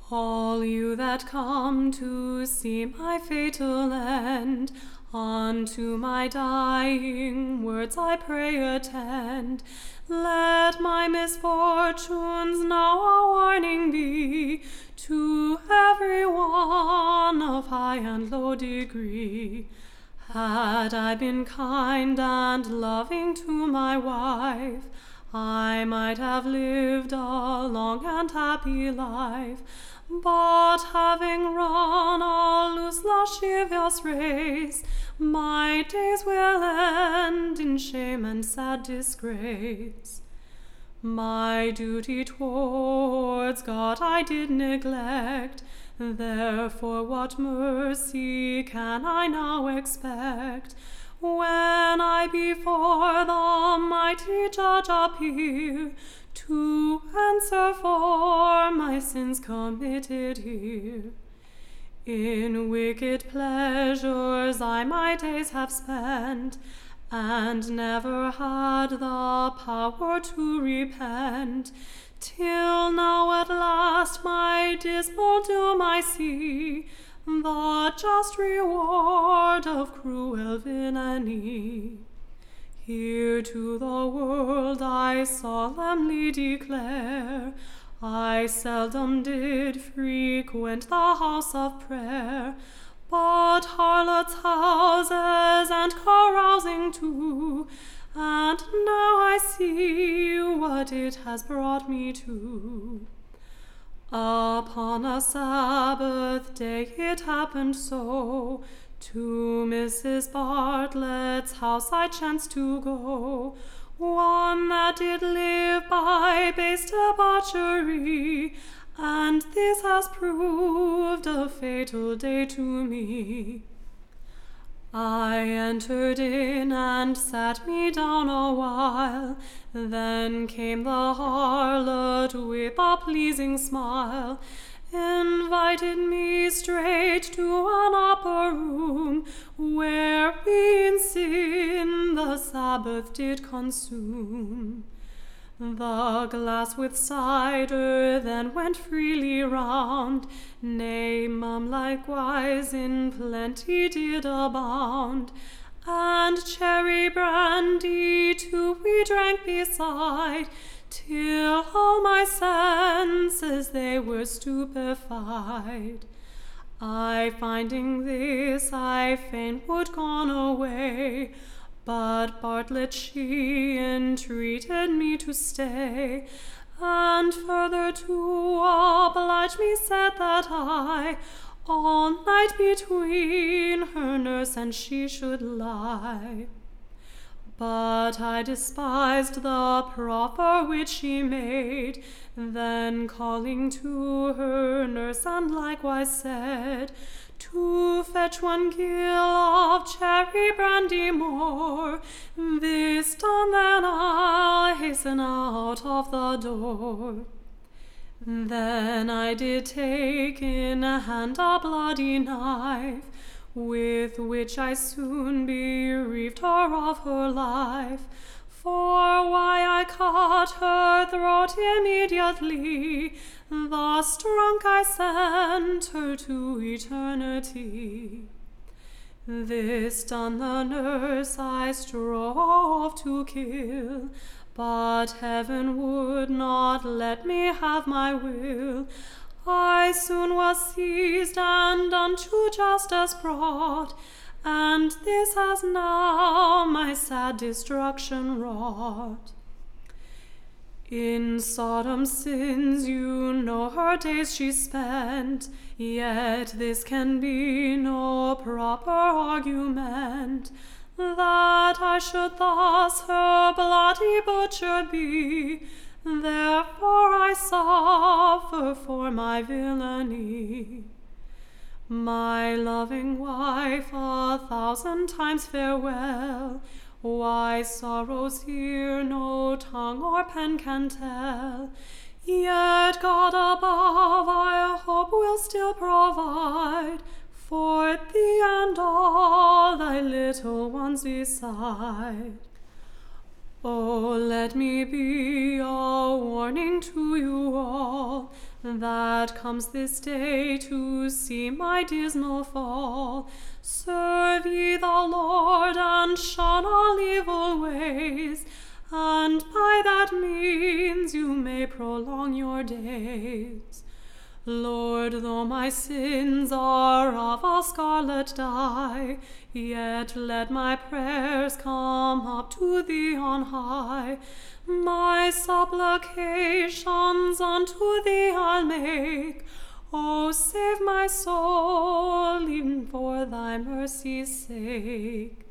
All you that come to see my fatal end, unto my dying words I pray attend. Let my misfortunes now a warning be to every one of high and low degree. Had I been kind and loving to my wife, I might have lived a long and happy life. But having run a loose lascivious race, my days will end in shame and sad disgrace. My duty towards God I did neglect, therefore what mercy can I now expect? When I before the mighty judge appear, to answer for my sins committed here. In wicked pleasures I my days have spent, and never had the power to repent, till now at last my dismal doom I see, the just reward of cruel villainy. Here to the world I solemnly declare, I seldom did frequent the house of prayer, but harlots' houses and carousing too, and now I see what it has brought me to. Upon a Sabbath day it happened so, to Mrs. Bartlett's house I chanced to go, one that did live by base debauchery, and this has proved a fatal day to me. I entered in and sat me down a while, then came the harlot with a pleasing smile, invited me straight to an upper room, where we in sin the Sabbath did consume. The glass with cider then went freely round, nay, mum likewise in plenty did abound, and cherry brandy too we drank beside, till all my senses they were stupefied. I finding this, I fain would gone away, but Bartlett she entreated me to stay, and further to oblige me said that I all night between her nurse and she should lie. But I despised the proffer which she made, then calling to her nurse and likewise said, to fetch 1 gill of cherry brandy more. This done, then I'll hasten out of the door. Then I did take in a hand a bloody knife, with which I soon bereaved her of her life. For why I cut her throat immediately, thus drunk I sent her to eternity. This done, the nurse I strove to kill, but heaven would not let me have my will. I soon was seized and unto justice brought, and this has now my sad destruction wrought. In Sodom's sins you know her days she spent, yet this can be no proper argument, that I should thus her bloody butcher be. Therefore I suffer for my villainy. My loving wife, 1,000 times farewell. Why sorrows here no tongue or pen can tell. Yet God above I hope will still provide for thee and all thy little ones beside. Oh, let me be a warning to you all, that comes this day to see my dismal fall. Serve ye the Lord, and shun all evil ways, and by that means you may prolong your days. Lord, though my sins are of a scarlet dye, yet let my prayers come up to thee on high. My supplications unto thee I'll make. O save my soul, even for thy mercy's sake.